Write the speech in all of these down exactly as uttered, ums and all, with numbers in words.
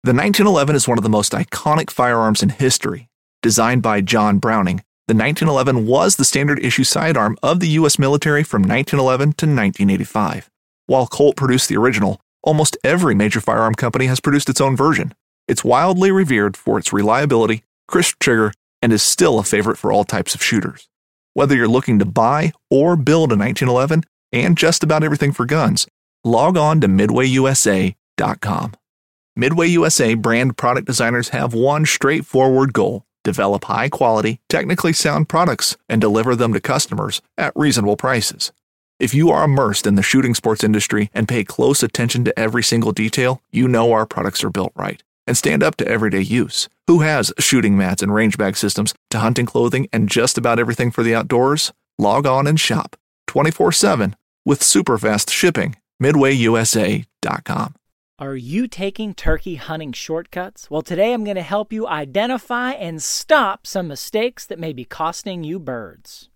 The nineteen eleven is one of the most iconic firearms in history. Designed by John Browning, the nineteen eleven was the standard issue sidearm of the U S military from nineteen eleven to nineteen eighty-five. While Colt produced the original, almost every major firearm company has produced its own version. It's wildly revered for its reliability, crisp trigger, and is still a favorite for all types of shooters. Whether you're looking to buy or build a nineteen eleven and just about everything for guns, log on to midway u s a dot com. Midway U S A brand product designers have one straightforward goal: develop high-quality, technically sound products and deliver them to customers at reasonable prices. If you are immersed in the shooting sports industry and pay close attention to every single detail, you know our products are built right and stand up to everyday use. Who has shooting mats and range bag systems to hunting clothing and just about everything for the outdoors? Log on and shop twenty-four seven with super fast shipping. midway u s a dot com. Are you taking turkey hunting shortcuts? Well, today I'm going to help you identify and stop some mistakes that may be costing you birds.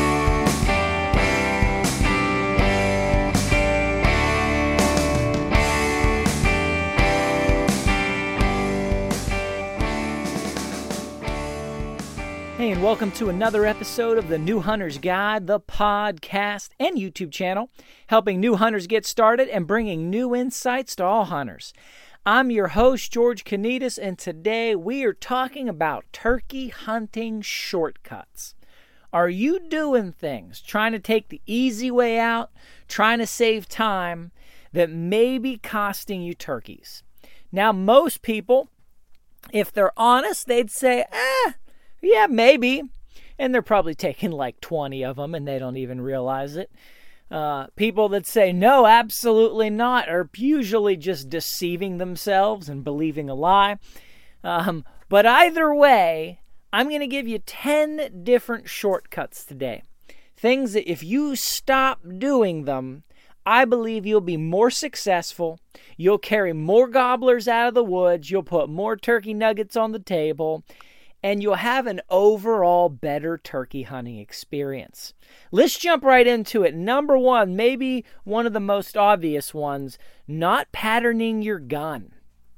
Hey, and welcome to another episode of the New Hunter's Guide, the podcast and YouTube channel, helping new hunters get started and bringing new insights to all hunters. I'm your host, George Kanitas, and today we are talking about turkey hunting shortcuts. Are you doing things, trying to take the easy way out, trying to save time, that may be costing you turkeys? Now, most people, if they're honest, they'd say, eh, yeah, maybe. And they're probably taking like twenty of them and they don't even realize it. Uh, people that say, no, absolutely not, are usually just deceiving themselves and believing a lie. Um, but either way, I'm going to give you ten different shortcuts today. Things that if you stop doing them, I believe you'll be more successful. You'll carry more gobblers out of the woods. You'll put more turkey nuggets on the table. And you'll have an overall better turkey hunting experience. Let's jump right into it. Number one, maybe one of the most obvious ones, not patterning your gun.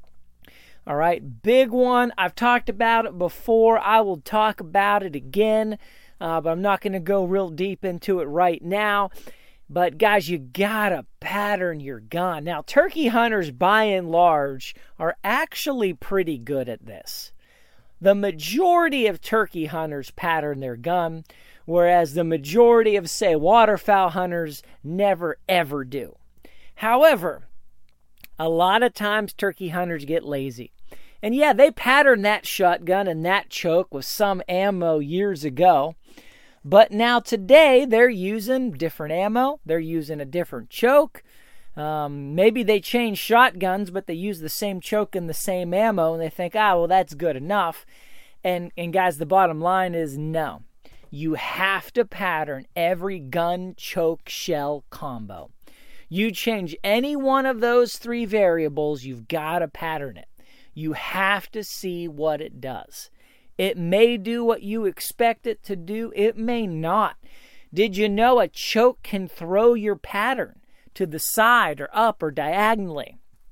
All right, big one. I've talked about it before. I will talk about it again, uh, but I'm not going to go real deep into it right now. But guys, you gotta pattern your gun. Now, turkey hunters, by and large, are actually pretty good at this. The majority of turkey hunters pattern their gun, whereas the majority of, say, waterfowl hunters never, ever do. However, a lot of times turkey hunters get lazy. And yeah, they patterned that shotgun and that choke with some ammo years ago. But now today, they're using different ammo. They're using a different choke. Um, maybe they change shotguns, but they use the same choke and the same ammo, and they think, ah, well, that's good enough. And, and guys, the bottom line is no. You have to pattern every gun, choke, shell combo. You change any one of those three variables, you've got to pattern it. You have to see what it does. It may do what you expect it to do. It may not. Did you know a choke can throw your pattern to the side or up or diagonally?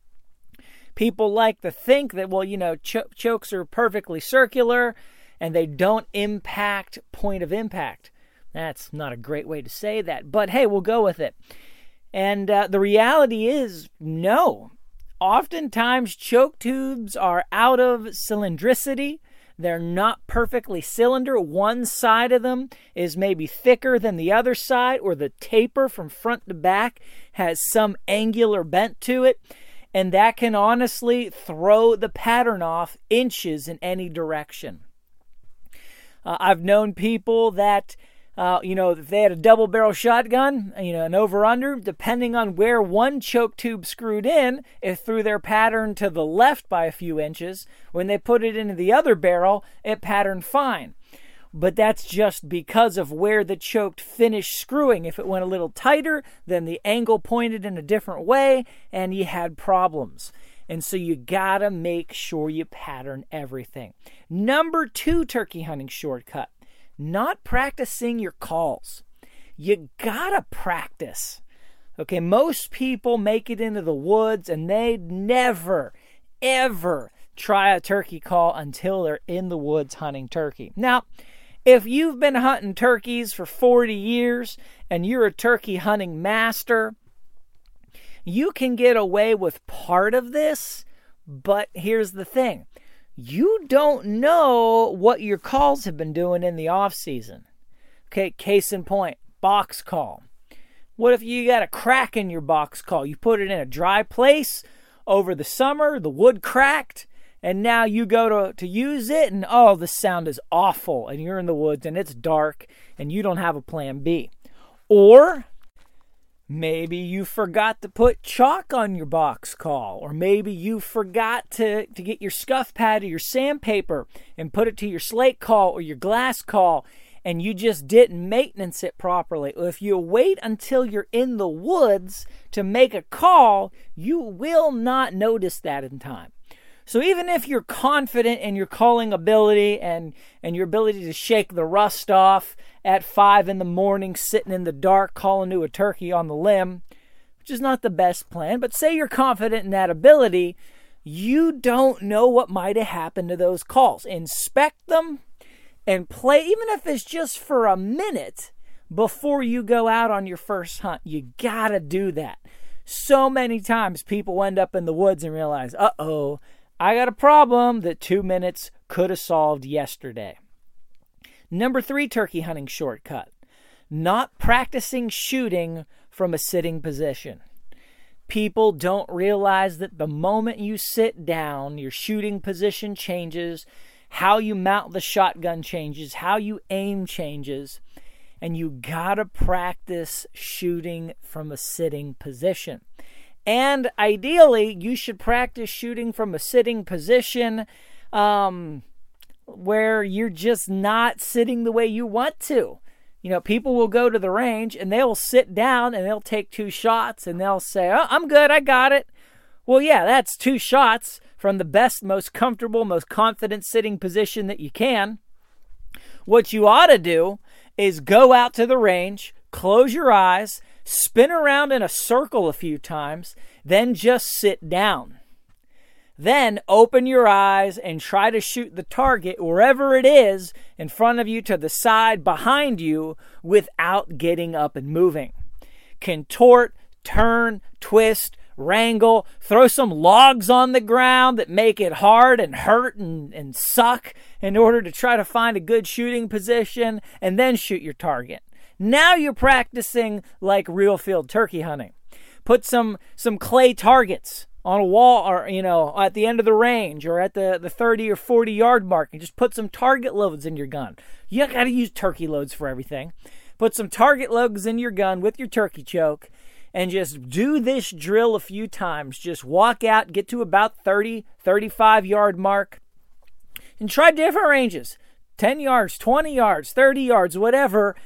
People like to think that, well, you know, cho- chokes are perfectly circular and they don't impact point of impact. That's not a great way to say that, but hey, we'll go with it. And uh, the reality is, no. Oftentimes, choke tubes are out of cylindricity. They're not perfectly cylinder. One side of them is maybe thicker than the other side, or the taper from front to back has some angular bent to it, and that can honestly throw the pattern off inches in any direction. Uh, I've known people that, uh, you know, if they had a double barrel shotgun, you know, an over-under, depending on where one choke tube screwed in, it threw their pattern to the left by a few inches. When they put it into the other barrel, it patterned fine. But that's just because of where the choke finished screwing. If it went a little tighter, then the angle pointed in a different way, and you had problems. And so you gotta make sure you pattern everything. Number two turkey hunting shortcut. Not practicing your calls. You gotta practice. Okay, most people make it into the woods and they never, ever try a turkey call until they're in the woods hunting turkey. Now, if you've been hunting turkeys for forty years and you're a turkey hunting master, you can get away with part of this, but here's the thing. You don't know what your calls have been doing in the off season. Okay, case in point, box call. What if you got a crack in your box call? You put it in a dry place over the summer, the wood cracked, and now you go to, to use it, and oh, the sound is awful, and you're in the woods, and it's dark, and you don't have a plan B. Or maybe you forgot to put chalk on your box call, or maybe you forgot to, to get your scuff pad or your sandpaper and put it to your slate call or your glass call, and you just didn't maintenance it properly. If you wait until you're in the woods to make a call, you will not notice that in time. So even if you're confident in your calling ability and, and your ability to shake the rust off at five in the morning, sitting in the dark, calling to a turkey on the limb, which is not the best plan, but say you're confident in that ability, you don't know what might have happened to those calls. Inspect them and play, even if it's just for a minute before you go out on your first hunt. You gotta do that. So many times people end up in the woods and realize, uh-oh, I got a problem that two minutes could have solved yesterday. Number three turkey hunting shortcut. Not practicing shooting from a sitting position. People don't realize that the moment you sit down, your shooting position changes, how you mount the shotgun changes, how you aim changes, and you gotta practice shooting from a sitting position. And ideally, you should practice shooting from a sitting position um, where you're just not sitting the way you want to. You know, people will go to the range and they'll sit down and they'll take two shots and they'll say, oh, I'm good, I got it. Well, yeah, that's two shots from the best, most comfortable, most confident sitting position that you can. What you ought to do is go out to the range, close your eyes, spin around in a circle a few times, then just sit down. Then open your eyes and try to shoot the target wherever it is in front of you, to the side, behind you, without getting up and moving. Contort, turn, twist, wrangle, throw some logs on the ground that make it hard and hurt and, and suck in order to try to find a good shooting position, and then shoot your target. Now you're practicing like real field turkey hunting. Put some some clay targets on a wall, or, you know, at the end of the range, or at the, the thirty or forty yard mark, and just put some target loads in your gun. You got to use turkey loads for everything. Put some target loads in your gun with your turkey choke, and just do this drill a few times. Just walk out, get to about thirty, thirty-five yard mark, and try different ranges. ten yards, twenty yards, thirty yards, whatever.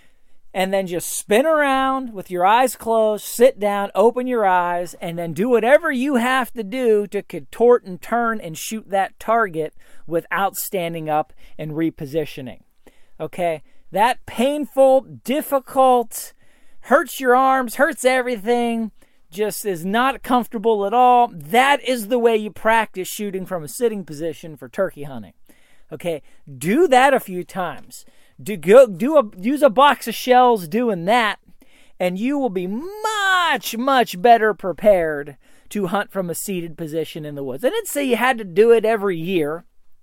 And then just spin around with your eyes closed, sit down, open your eyes, and then do whatever you have to do to contort and turn and shoot that target without standing up and repositioning. Okay? That painful, difficult, hurts your arms, hurts everything, just is not comfortable at all. That is the way you practice shooting from a sitting position for turkey hunting. Okay? Do that a few times. Do go do a use a box of shells doing that, and you will be much, much better prepared to hunt from a seated position in the woods. I didn't say you had to do it every year,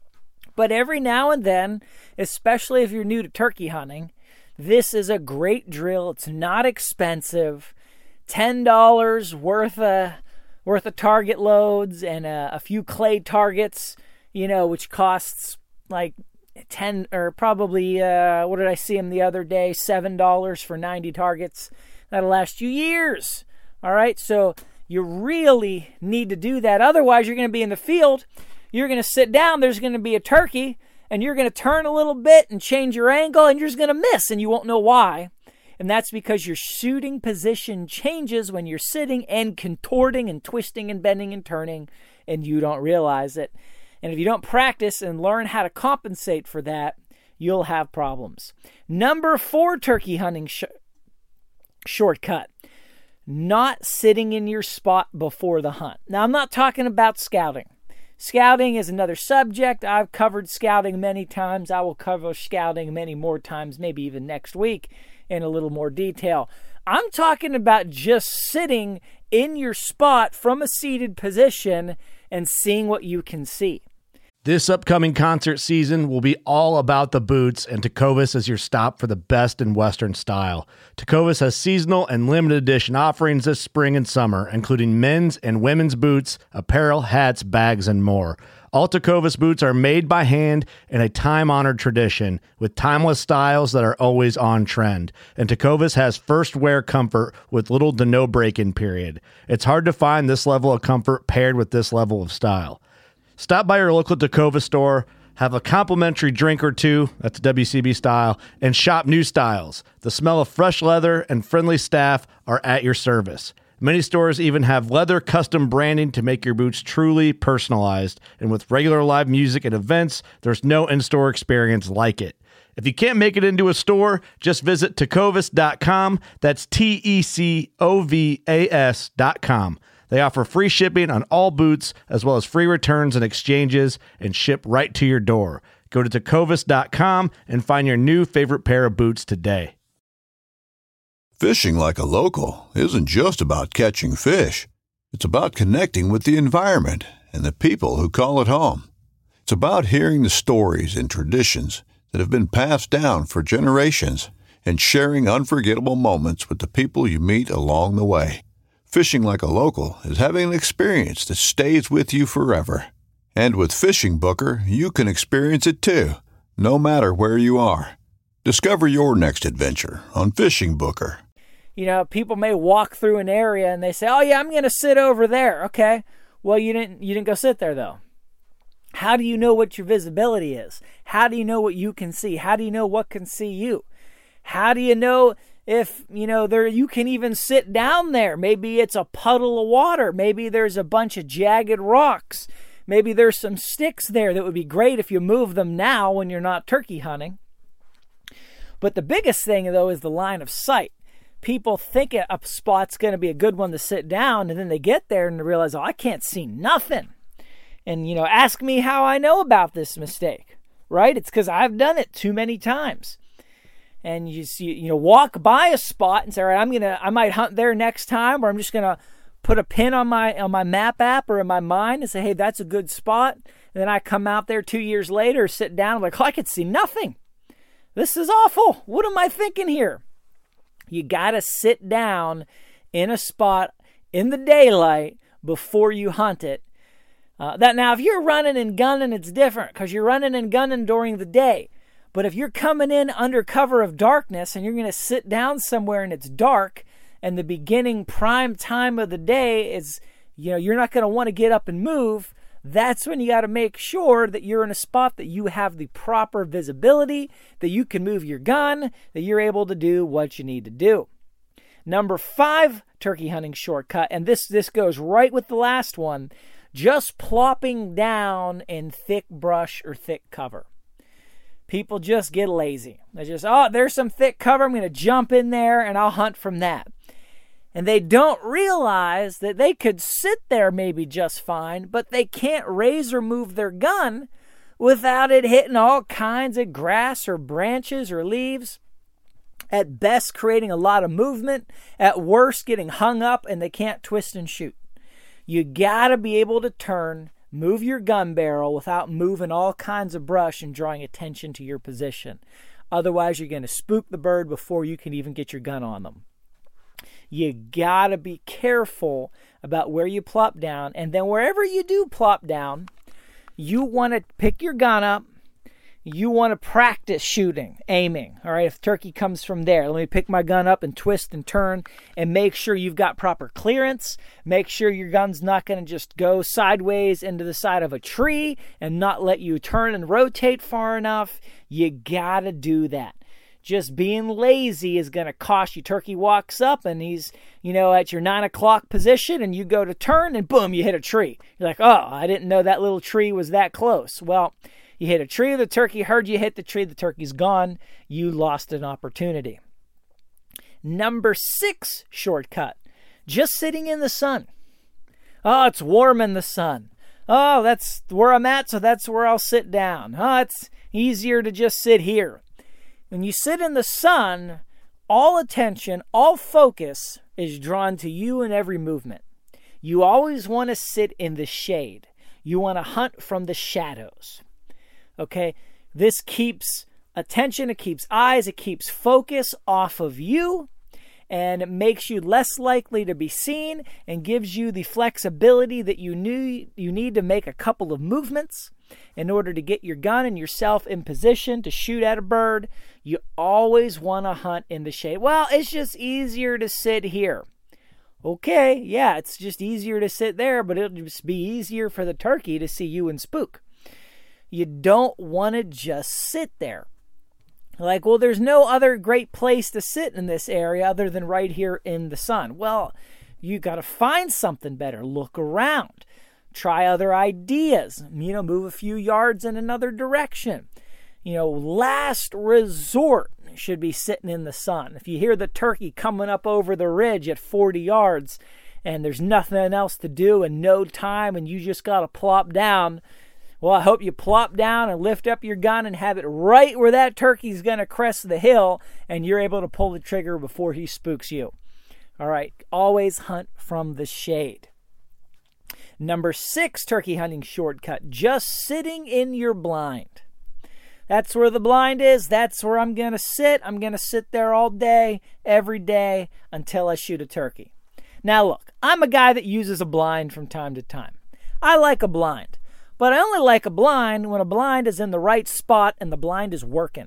but every now and then, especially if you're new to turkey hunting, this is a great drill. It's not expensive. ten dollars worth of, worth of target loads and a, a few clay targets, you know, which costs like ten or probably, uh, what did I see them the other day? seven dollars for ninety targets. That'll last you years. All right. So you really need to do that. Otherwise, you're going to be in the field. You're going to sit down. There's going to be a turkey, and you're going to turn a little bit and change your angle, and you're just going to miss, and you won't know why. And that's because your shooting position changes when you're sitting and contorting and twisting and bending and turning, and you don't realize it. And if you don't practice and learn how to compensate for that, you'll have problems. Number four turkey hunting sh- shortcut. Not sitting in your spot before the hunt. Now, I'm not talking about scouting. Scouting is another subject. I've covered scouting many times. I will cover scouting many more times, maybe even next week in a little more detail. I'm talking about just sitting in your spot from a seated position and seeing what you can see. This upcoming concert season will be all about the boots, and Tecovas is your stop for the best in Western style. Tecovas has seasonal and limited edition offerings this spring and summer, including men's and women's boots, apparel, hats, bags, and more. All Tecovas boots are made by hand in a time-honored tradition with timeless styles that are always on trend. And Tecovas has first wear comfort with little to no break-in period. It's hard to find this level of comfort paired with this level of style. Stop by your local Tecovas store, have a complimentary drink or two, that's W C B style, and shop new styles. The smell of fresh leather and friendly staff are at your service. Many stores even have leather custom branding to make your boots truly personalized. And with regular live music and events, there's no in-store experience like it. If you can't make it into a store, just visit tecovas dot com. That's T E C O V A S dot com. They offer free shipping on all boots, as well as free returns and exchanges, and ship right to your door. Go to tecovas dot com and find your new favorite pair of boots today. Fishing like a local isn't just about catching fish. It's about connecting with the environment and the people who call it home. It's about hearing the stories and traditions that have been passed down for generations and sharing unforgettable moments with the people you meet along the way. Fishing like a local is having an experience that stays with you forever. And with Fishing Booker, you can experience it too, no matter where you are. Discover your next adventure on Fishing Booker. You know, people may walk through an area and they say, oh yeah, I'm going to sit over there. Okay. Well, you didn't, you didn't go sit there though. How do you know what your visibility is? How do you know what you can see? How do you know what can see you? How do you know if, you know, there you can even sit down there? Maybe it's a puddle of water. Maybe there's a bunch of jagged rocks. Maybe there's some sticks there that would be great if you move them now when you're not turkey hunting. But the biggest thing, though, is the line of sight. People think a spot's going to be a good one to sit down, and then they get there and they realize, oh, I can't see nothing. And, you know, ask me how I know about this mistake, right? It's because I've done it too many times. And you see, you know, walk by a spot and say, all right, I'm going to, I might hunt there next time, or I'm just going to put a pin on my, on my map app or in my mind and say, hey, that's a good spot. And then I come out there two years later, sit down, I'm like, oh, I could see nothing. This is awful. What am I thinking here? You got to sit down in a spot in the daylight before you hunt it. Uh, that now, if you're running and gunning, it's different because you're running and gunning during the day. But if you're coming in under cover of darkness and you're going to sit down somewhere and it's dark and the beginning prime time of the day is, you know, you're not going to want to get up and move, that's when you got to make sure that you're in a spot that you have the proper visibility, that you can move your gun, that you're able to do what you need to do. Number five turkey hunting shortcut, and this, this goes right with the last one, just plopping down in thick brush or thick cover. People just get lazy. They just, oh, there's some thick cover. I'm going to jump in there and I'll hunt from that. And they don't realize that they could sit there maybe just fine, but they can't raise or move their gun without it hitting all kinds of grass or branches or leaves. At best, creating a lot of movement. At worst, getting hung up and they can't twist and shoot. You got to be able to turn, move your gun barrel without moving all kinds of brush and drawing attention to your position. Otherwise, you're going to spook the bird before you can even get your gun on them. You got to be careful about where you plop down. And then wherever you do plop down, you want to pick your gun up. You want to practice shooting, aiming. All right, if turkey comes from there, let me pick my gun up and twist and turn and make sure you've got proper clearance. Make sure your gun's not going to just go sideways into the side of a tree and not let you turn and rotate far enough. You got to do that. Just being lazy is going to cost you. Turkey walks up and he's, you know, at your nine o'clock position and you go to turn and boom, you hit a tree. You're like, oh, I didn't know that little tree was that close. Well, you hit a tree, the turkey heard you hit the tree, the turkey's gone. You lost an opportunity. Number six shortcut, just sitting in the sun. Oh, it's warm in the sun. Oh, that's where I'm at, so that's where I'll sit down. Oh, it's easier to just sit here. When you sit in the sun, all attention, all focus is drawn to you in every movement. You always want to sit in the shade. You want to hunt from the shadows. Okay? This keeps attention, it keeps eyes, it keeps focus off of you, and it makes you less likely to be seen and gives you the flexibility that you knew you need to make a couple of movements in order to get your gun and yourself in position to shoot at a bird. You always want to hunt in the shade. Well, it's just easier to sit here. Okay, yeah, it's just easier to sit there, but it'll just be easier for the turkey to see you and spook. You don't want to just sit there. Like, well, there's no other great place to sit in this area other than right here in the sun. Well, you got to find something better. Look around. Try other ideas. You know, move a few yards in another direction. You know, last resort should be sitting in the sun. If you hear the turkey coming up over the ridge at forty yards and there's nothing else to do and no time and you just got to plop down, well, I hope you plop down and lift up your gun and have it right where that turkey's going to crest the hill and you're able to pull the trigger before he spooks you. All right, always hunt from the shade. Number six turkey hunting shortcut, just sitting in your blind. That's where the blind is. That's where I'm going to sit. I'm going to sit there all day, every day, until I shoot a turkey. Now, look, I'm a guy that uses a blind from time to time. I like a blind, but I only like a blind when a blind is in the right spot and the blind is working.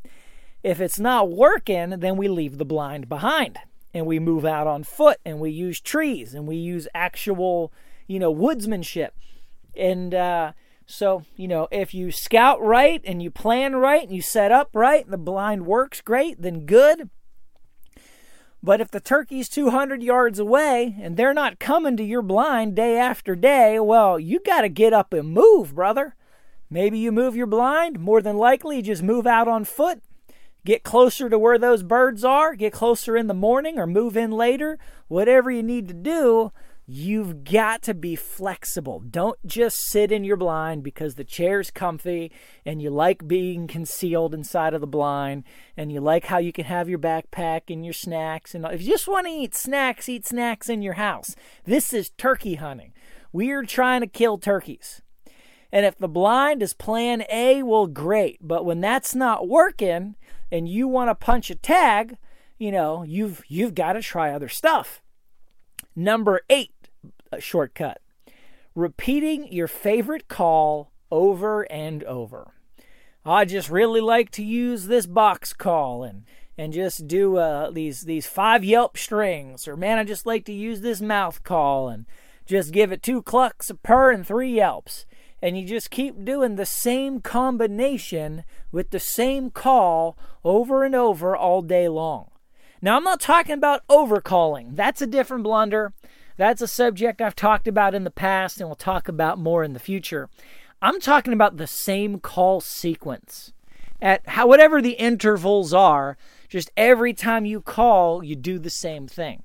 If it's not working, then we leave the blind behind, and we move out on foot, and we use trees, and we use actual, you know, woodsmanship. And, uh... So, you know, if you scout right and you plan right and you set up right and the blind works great, then good. But if the turkey's two hundred yards away and they're not coming to your blind day after day, well, you got to get up and move, brother. Maybe you move your blind. More than likely, you just move out on foot. Get closer to where those birds are. Get closer in the morning or move in later. Whatever you need to do. You've got to be flexible. Don't just sit in your blind because the chair's comfy and you like being concealed inside of the blind and you like how you can have your backpack and your snacks. And if you just want to eat snacks, eat snacks in your house. This is turkey hunting. We're trying to kill turkeys. And if the blind is plan A, well, great. But when that's not working and you want to punch a tag, you know, you've you've got to try other stuff. Number eight. A shortcut. Repeating your favorite call over and over. I just really like to use this box call and and just do uh, these these five yelp strings. Or man, I just like to use this mouth call and just give it two clucks, a purr, and three yelps. And you just keep doing the same combination with the same call over and over all day long. Now, I'm not talking about overcalling. That's a different blunder. That's a subject I've talked about in the past and we'll talk about more in the future. I'm talking about the same call sequence. At how, whatever the intervals are, just every time you call, you do the same thing.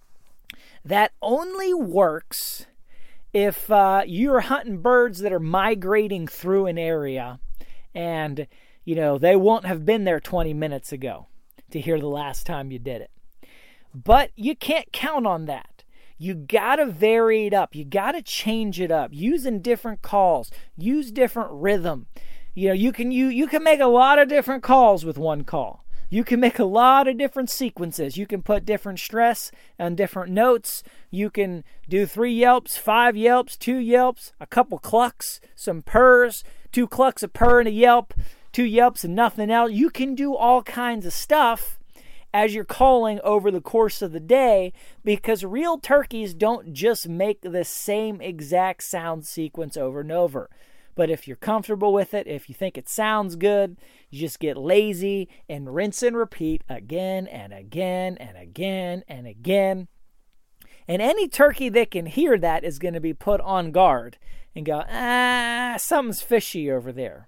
That only works if uh, you're hunting birds that are migrating through an area and, you know, they won't have been there twenty minutes ago to hear the last time you did it. But you can't count on that. You got to vary it up. You got to change it up. Using different calls. Use different rhythm. You know, you can you you can make a lot of different calls with one call. You can make a lot of different sequences. You can put different stress on different notes. You can do three yelps, five yelps, two yelps, a couple clucks, some purrs, two clucks, a purr, and a yelp, two yelps and nothing else. You can do all kinds of stuff as you're calling over the course of the day, because real turkeys don't just make the same exact sound sequence over and over. But if you're comfortable with it, if you think it sounds good, you just get lazy and rinse and repeat again and again and again and again. And any turkey that can hear that is going to be put on guard and go, ah, something's fishy over there.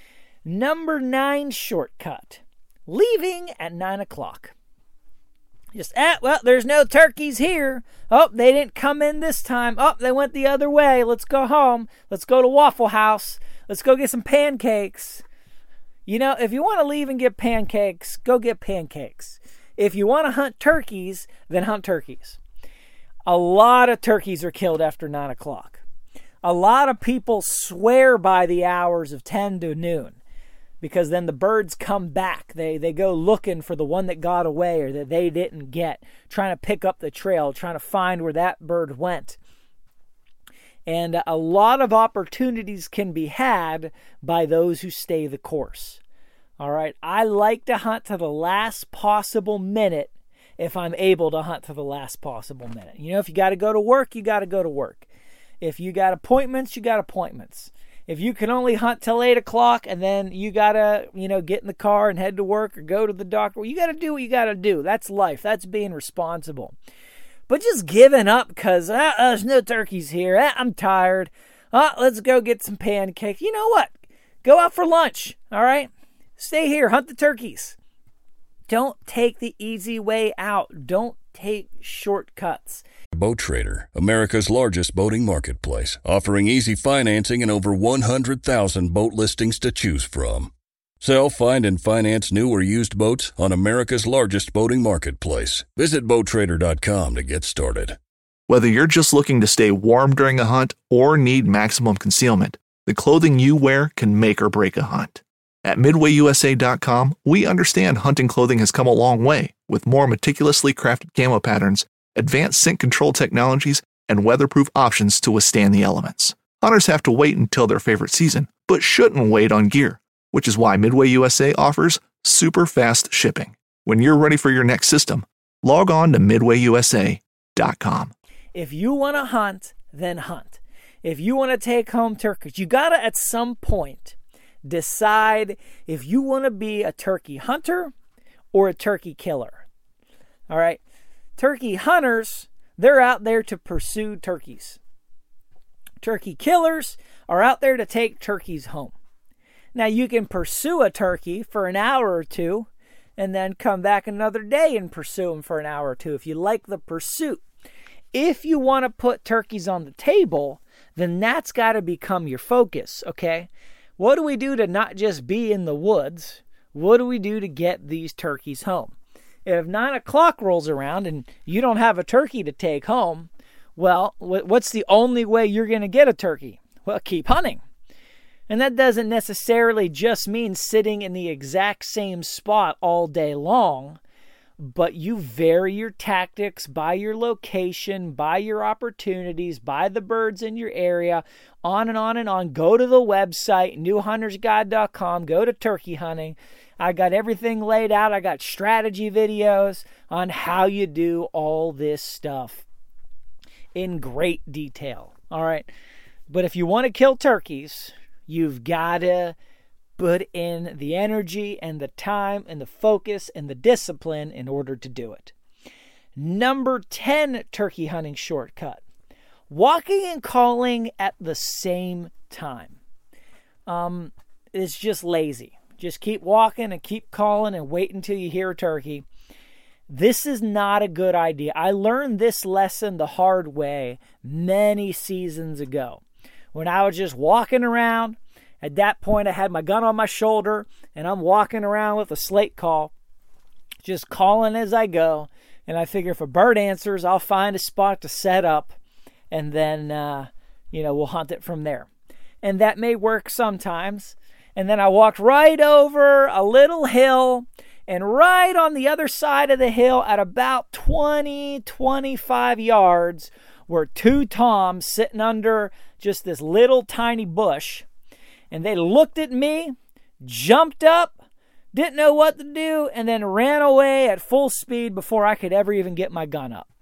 Number nine shortcut. Leaving at nine o'clock. Just, ah, well, there's no turkeys here. Oh, they didn't come in this time. Oh, they went the other way. Let's go home. Let's go to Waffle House. Let's go get some pancakes. You know, if you want to leave and get pancakes, go get pancakes. If you want to hunt turkeys, then hunt turkeys. A lot of turkeys are killed after nine o'clock. A lot of people swear by the hours of ten to noon because then the birds come back. They they go looking for the one that got away or that they didn't get, trying to pick up the trail, trying to find where that bird went. And a lot of opportunities can be had by those who stay the course. All right, I like to hunt to the last possible minute if I'm able to hunt to the last possible minute. You know, if you got to go to work, you got to go to work. If you got appointments, you got appointments. If you can only hunt till eight o'clock and then you got to, you know, get in the car and head to work or go to the doctor, well, you got to do what you got to do. That's life. That's being responsible. But just giving up because ah, there's no turkeys here. Ah, I'm tired. Ah, let's go get some pancakes. You know what? Go out for lunch, all right? Stay here. Hunt the turkeys. Don't take the easy way out. Don't take shortcuts. Boat Trader, America's largest boating marketplace, offering easy financing and over one hundred thousand boat listings to choose from. Sell, find, and finance new or used boats on America's largest boating marketplace. Visit boat trader dot com to get started. Whether you're just looking to stay warm during a hunt or need maximum concealment, the clothing you wear can make or break a hunt. At midway U S A dot com, we understand hunting clothing has come a long way with more meticulously crafted camo patterns, advanced scent control technologies, and weatherproof options to withstand the elements. Hunters have to wait until their favorite season, but shouldn't wait on gear, which is why Midway U S A offers super fast shipping. When you're ready for your next system, log on to midway U S A dot com. If you want to hunt, then hunt. If you want to take home turkeys, you got to at some point decide if you want to be a turkey hunter or a turkey killer. All right. Turkey hunters, they're out there to pursue turkeys. Turkey killers are out there to take turkeys home. Now, you can pursue a turkey for an hour or two and then come back another day and pursue them for an hour or two if you like the pursuit. If you want to put turkeys on the table, then that's got to become your focus, okay? What do we do to not just be in the woods? What do we do to get these turkeys home? If nine o'clock rolls around and you don't have a turkey to take home, well, what's the only way you're going to get a turkey? Well, keep hunting. And that doesn't necessarily just mean sitting in the exact same spot all day long, but you vary your tactics by your location, by your opportunities, by the birds in your area, on and on and on. Go to the website, new hunters guide dot com. Go to turkey hunting. I got everything laid out. I got strategy videos on how you do all this stuff in great detail. All right. But if you want to kill turkeys, you've got to put in the energy and the time and the focus and the discipline in order to do it. Number ten turkey hunting shortcut. Walking and calling at the same time. Um, it's just lazy. Just keep walking and keep calling and wait until you hear a turkey. This is not a good idea. I learned this lesson the hard way many seasons ago. When I was just walking around, at that point I had my gun on my shoulder and I'm walking around with a slate call, just calling as I go. And I figure if a bird answers, I'll find a spot to set up and then, uh, you know, we'll hunt it from there. And that may work sometimes. And then I walked right over a little hill, and right on the other side of the hill at about twenty, twenty-five yards were two toms sitting under just this little tiny bush. And they looked at me, jumped up, didn't know what to do, and then ran away at full speed before I could ever even get my gun up.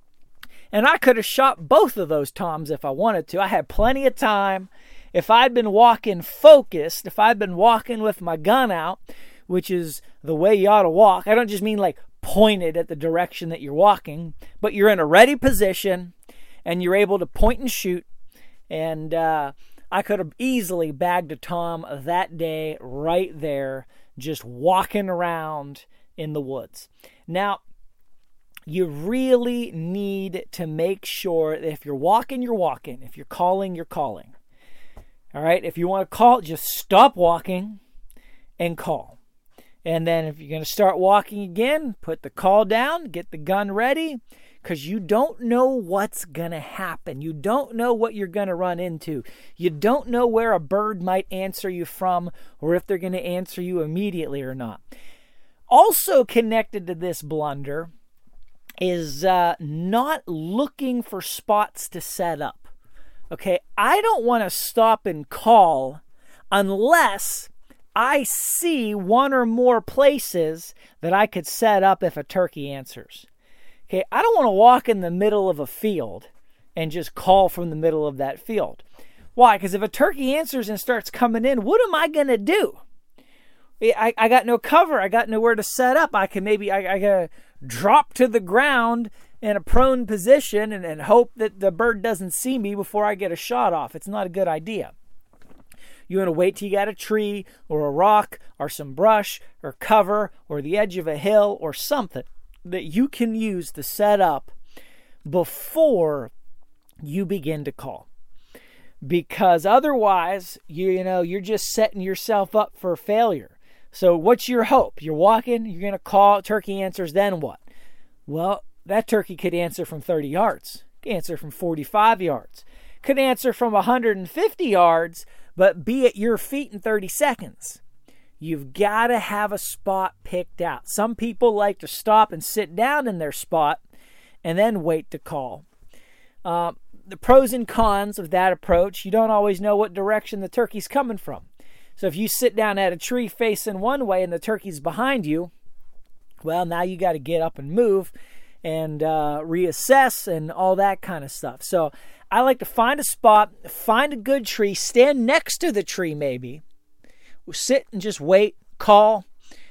And I could have shot both of those toms if I wanted to. I had plenty of time. If I'd been walking focused, if I'd been walking with my gun out, which is the way you ought to walk. I don't just mean like pointed at the direction that you're walking, but you're in a ready position and you're able to point and shoot. And uh, I could have easily bagged a tom that day right there, just walking around in the woods. Now, you really need to make sure that if you're walking, you're walking. If you're calling, you're calling. All right? If you want to call, just stop walking and call. And then if you're going to start walking again, put the call down, get the gun ready, because you don't know what's going to happen. You don't know what you're going to run into. You don't know where a bird might answer you from, or if they're going to answer you immediately or not. Also connected to this blunder is uh, not looking for spots to set up. Okay, I don't want to stop and call unless I see one or more places that I could set up if a turkey answers. Okay, I don't want to walk in the middle of a field and just call from the middle of that field. Why? Because if a turkey answers and starts coming in, what am I going to do? I, I got no cover. I got nowhere to set up. I can maybe, I, I got to drop to the ground in a prone position and, and hope that the bird doesn't see me before I get a shot off. It's not a good idea. You want to wait till you got a tree or a rock or some brush or cover or the edge of a hill or something that you can use to set up before you begin to call. Because otherwise, you, you know, you're just setting yourself up for failure. So what's your hope? You're walking, you're going to call, turkey answers, then what? Well, that turkey could answer from thirty yards, could answer from forty-five yards, could answer from one hundred fifty yards, but be at your feet in thirty seconds. You've got to have a spot picked out. Some people like to stop and sit down in their spot and then wait to call. Uh, the pros and cons of that approach, you don't always know what direction the turkey's coming from. So if you sit down at a tree facing one way and the turkey's behind you, well, now you got to get up and move and uh, reassess and all that kind of stuff. So I like to find a spot, find a good tree, stand next to the tree maybe, sit and just wait, call,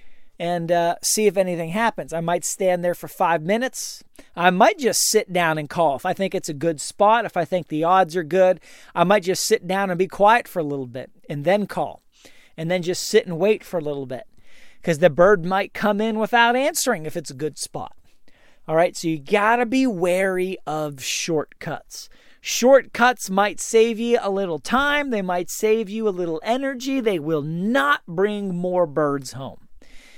and uh, see if anything happens. I might stand there for five minutes. I might just sit down and call. If I think it's a good spot, if I think the odds are good, I might just sit down and be quiet for a little bit and then call. And then just sit and wait for a little bit. Because the bird might come in without answering if it's a good spot. All right, so you got to be wary of shortcuts. Shortcuts might save you a little time. They might save you a little energy. They will not bring more birds home.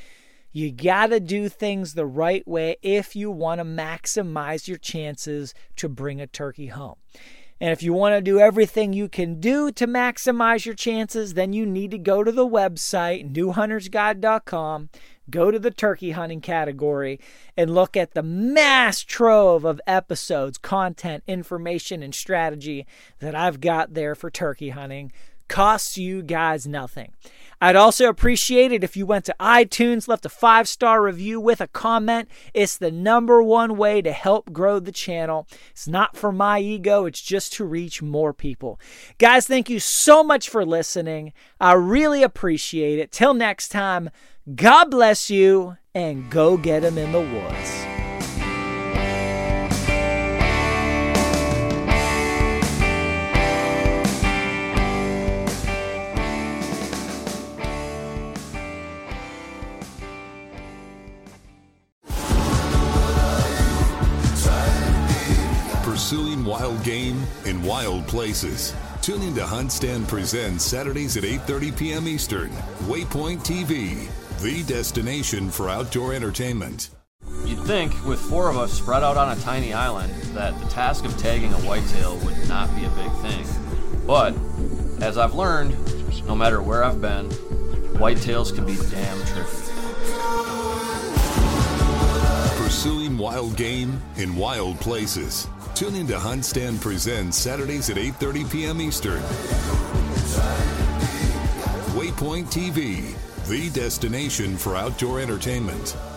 You got to do things the right way if you want to maximize your chances to bring a turkey home. And if you want to do everything you can do to maximize your chances, then you need to go to the website, new hunters guide dot com, go to the turkey hunting category, and look at the mass trove of episodes, content, information, and strategy that I've got there for turkey hunting. Costs you guys nothing. I'd also appreciate it if you went to iTunes, left a five-star review with a comment. It's the number one way to help grow the channel. It's not for my ego. It's just to reach more people. Guys, thank you so much for listening. I really appreciate it. Till next time, God bless you, and go get 'em in the woods. Pursuing wild game in wild places. Tune in to Hunt Stand Presents Saturdays at eight thirty p.m. Eastern. Waypoint T V, the destination for outdoor entertainment. You'd think, with four of us spread out on a tiny island, that the task of tagging a whitetail would not be a big thing. But, as I've learned, no matter where I've been, whitetails can be damn tricky. Pursuing wild game in wild places. Tune in to Hunt Stand Presents Saturdays at eight thirty p.m. Eastern. Waypoint T V, the destination for outdoor entertainment.